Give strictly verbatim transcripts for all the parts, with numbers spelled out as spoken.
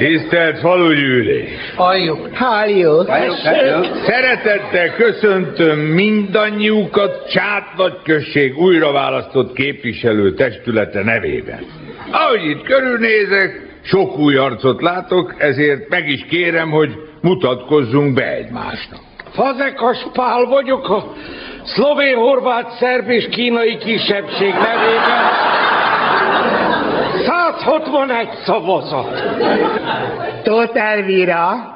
Tisztelt falugyűlés! Halljuk. Halljuk. Szeretettel köszöntöm mindannyiukat Csát nagyközség újraválasztott képviselő testülete nevében. Ahogy itt körülnézek, sok új arcot látok, ezért meg is kérem, hogy mutatkozzunk be egymásnak. Fazekas Pál vagyok, a szlovén, horvát, szerb és kínai kisebbség nevében. száz hatvanegy szavazat. Tóth Elvira,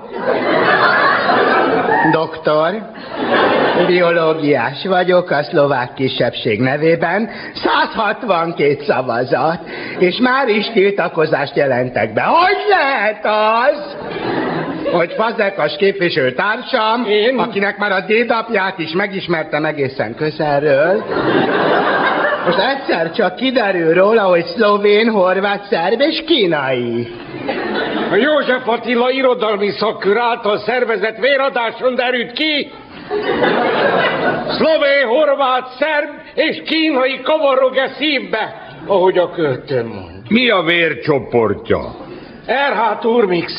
doktor, biológiás vagyok a szlovák kisebbség nevében, száz hatvankét szavazat, és már is tiltakozást jelentek be. Hogy lehet az, hogy Fazekas képviselőtársam, Én? akinek már a dédapját is megismertem egészen közelről, most egyszer csak kiderül róla, hogy szlovén, horvát, szerb és kínai. A József Attila irodalmi szakkör által szervezett véradáson derült ki, szlovén, horvát, szerb és kínai kavarog-e szívbe, ahogy a költőn mond. Mi a vércsoportja? er há Turmix.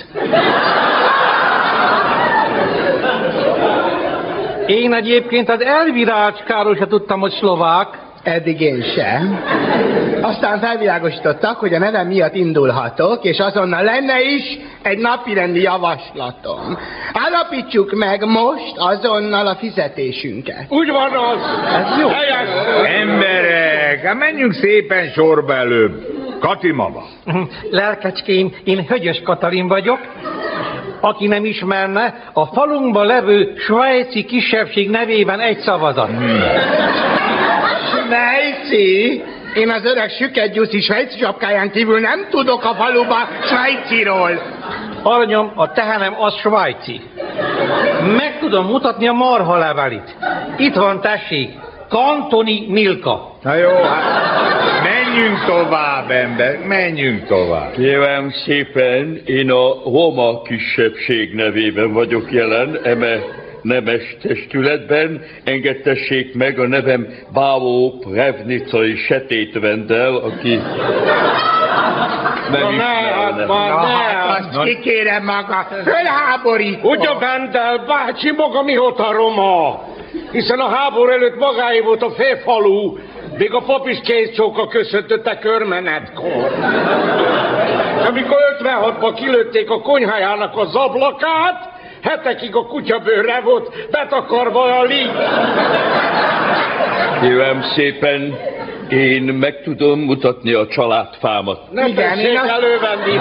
Én egyébként az Elvirácskáról se tudtam, hogy szlovák. Eddig én sem. Aztán felvilágosítottak, hogy a nevem miatt indulhatok, és azonnal lenne is egy napirendi javaslatom. Állapítsuk meg most azonnal a fizetésünket. Úgy van az. Ez jó. Helyes. Emberek, hát menjünk szépen sorba előbb. Kati mama. Lelkecském, én Högyös Katalin vagyok. Aki nem ismerne, a falunkban levő svájci kisebbség nevében egy szavazat. Hmm. Svájci? Én az öreg süket gyuszi svájci sapkáján kívül nem tudok a faluba svájciról. Aranyom, a tehenem az svájci. Meg tudom mutatni a marhalevelit. Itt van, tessék, Kantoni Milka. Na jó, hát menjünk tovább, ember, menjünk tovább. Kérem szépen, én a roma kisebbség nevében vagyok jelen, eme nemes testületben. Engedtessék meg a nevem Báló Prevnicai Setétvendel, aki nem ismerne. Na hát azt kikérem maga, fölháborít. Ugye Vendel, bácsi, maga mióta roma? Hiszen a háború előtt magáé volt a félfalu, még a pap is kézcsóka köszöntötte körmenetkor. És amikor ötvenhatban kilőtték a konyhájának az ablakát, hetekig a kutyabőrre volt betakarva a lí. Kérem szépen, én meg tudom mutatni a családfámat. Nem tessék azt... elővenni.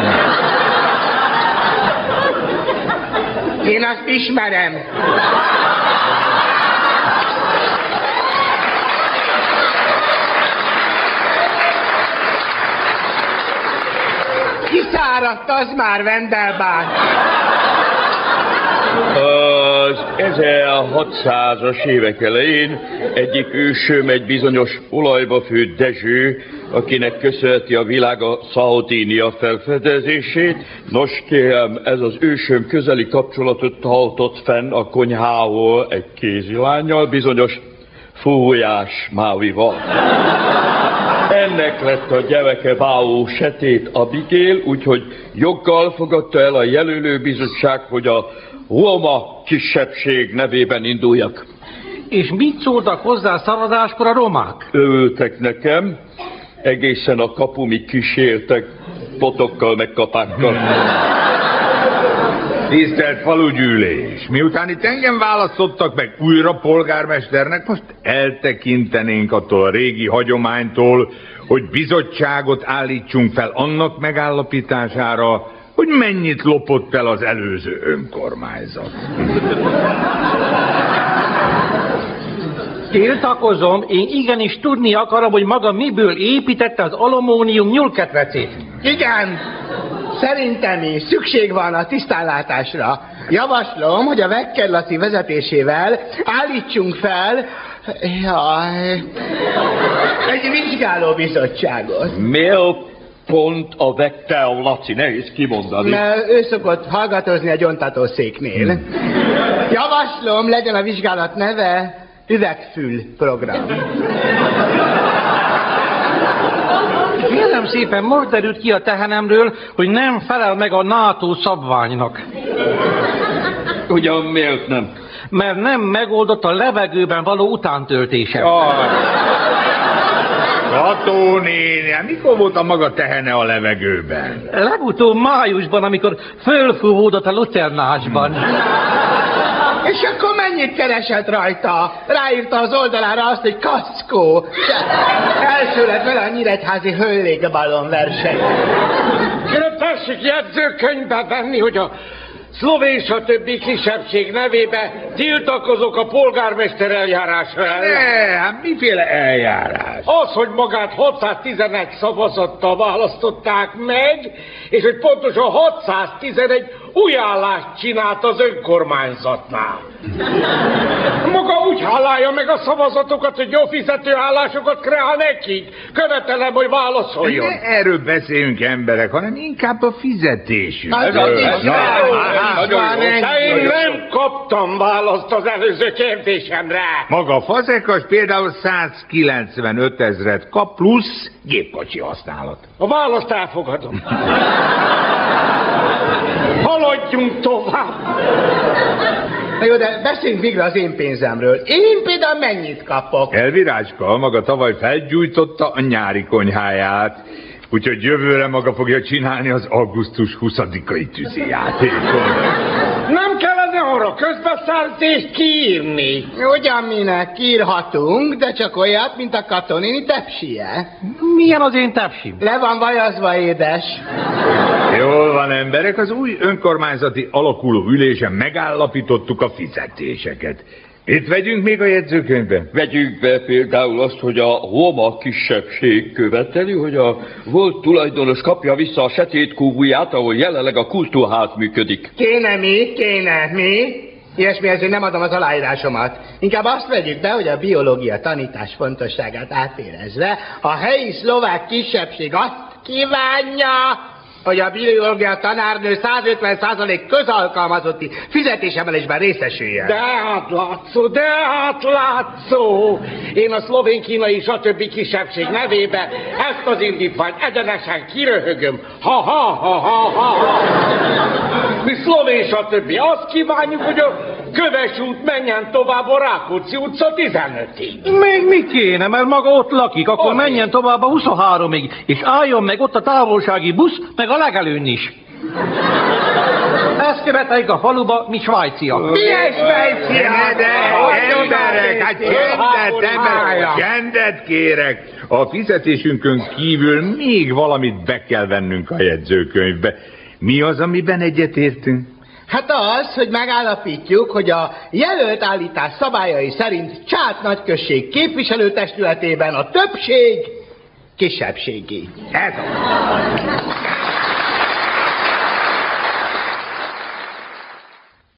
Én azt ismerem. Kiszáradt az már, Vendelbán. Az ezerhatszázas évek elején egyik ősöm egy bizonyos olajba főtt Dezső, akinek köszönheti a világ a Szardínia felfedezését. Nos kérem, ez az ősöm közeli kapcsolatot tartott fenn a konyhából egy kézilánnyal, bizonyos Fújás Mávival. Ennek lett a gyereke Báló Setét Abigail, úgyhogy joggal fogadta el a jelölőbizottság, hogy a roma kisebbség nevében induljak. És mit szóltak hozzá szavazáskor a romák? Örültek nekem, egészen a kapumig kísértek, potokkal meg kapákkal. Tisztelt falugyűlés! Miután itt engem választottak meg újra polgármesternek, most eltekintenénk attól a régi hagyománytól, hogy bizottságot állítsunk fel annak megállapítására, hogy mennyit lopott el az előző önkormányzat. Tiltakozom, én igenis tudni akarom, hogy maga miből építette az alumínium nyúlketrecét. Igen, szerintem is szükség van a tisztánlátásra. Javaslom, hogy a Vekker Laci vezetésével állítsunk fel jaj, egy vizsgálóbizottságot. Miért pont a Vekker Laci? Nehéz kimondani. Mert ő szokott hallgatózni a gyontatószéknél. Javaslom, legyen a vizsgálat neve Üvegfül program. Kérem szépen, most derült ki a tehenemről, hogy nem felel meg a NATO szabványnak. Ugyan miért nem? Mert nem megoldott a levegőben való utántöltése. Kató néni, mikor volt a maga tehene a levegőben? Legutóbb májusban, amikor fölfúvódott a lucernásban. És akkor mennyit keresett rajta? Ráírta az oldalára azt, hogy kaszkó. Első lett vele a nyíregyházi hőlégballon verseny. Kérem, tessék jegyzőkönyvbe venni, hogy a szlovén stb. Kisebbség nevébe tiltakozok a polgármester eljárása ellen. Ne, hát miféle eljárás? Az, hogy magát hatszáztizenegy szavazattal választották meg, és hogy pontosan hatszáztizenegy új állást csinált az önkormányzatnál. Maga úgy hálálja meg a szavazatokat, hogy jó fizető állásokat kreál nekik. Követelem, hogy válaszoljon. Ne erről beszéljünk, emberek, hanem inkább a fizetésünk. De én nem kaptam választ az előző kérdésemre. Maga Fazekas például százkilencvenöt ezret kap, plusz gépkocsi használat. A választ elfogadom. Haladjunk tovább. Na jó, de beszéljünk végre az én pénzemről. Én például mennyit kapok? Elvirácska maga tavaly felgyújtotta a nyári konyháját, úgyhogy jövőre maga fogja csinálni az augusztus huszadikai tűzijátékot. Nem kellene arra közbeszerzést kiírni. Ugyan minek írhatunk, de csak olyat, mint a katonini tepsie. Milyen az én tepsim? Le van vajazva, édes. Jól van, emberek, az új önkormányzati alakuló ülésen megállapítottuk a fizetéseket. Itt vegyünk még a jegyzőkönyvben? Vegyünk be például azt, hogy a roma kisebbség követeli, hogy a volt tulajdonos kapja vissza a setétkúvujját, ahol jelenleg a kultúrház működik. Kéne mi? Kéne mi? Ilyesmihez én nem adom az aláírásomat. Inkább azt vegyük be, hogy a biológia tanítás fontosságát átérezve a helyi szlovák kisebbség azt kívánja, hogy a biológia tanárnő százötven százalék közalkalmazotti fizetésemelésben részesüljen. De átlátszó, de átlátszó! Én a szlovén-kínai stb. Kisebbség nevébe ezt az indítványt egyenesen kiröhögöm. Ha, ha, ha, ha, ha. Mi szlovén stb. Azt kívánjuk, hogy a Köves út menjen tovább a Rákóczi utca tizenötig. Még mi kéne, mert maga ott lakik, akkor Azért. menjen tovább a huszonháromig, és álljon meg ott a távolsági busz, meg a legelőn is. Ezt követeljük a faluba, mi svájciak. Milyen Svájcia? De, emberek, hát csendet, emberek, csendet kérek. A fizetésünkön kívül még valamit be kell vennünk a jegyzőkönyvbe. Mi az, amiben egyetértünk? Hát az, hogy megállapítjuk, hogy a jelölt állítás szabályai szerint Csát nagyközség képviselőtestületében a többség kisebbségi. Ez az.